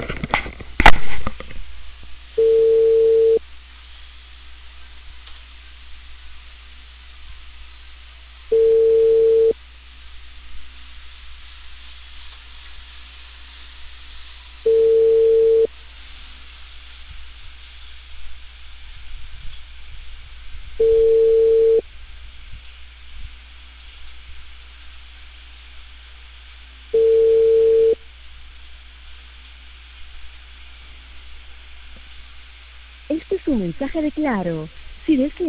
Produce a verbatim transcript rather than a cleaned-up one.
Este es un mensaje de Claro. Si desea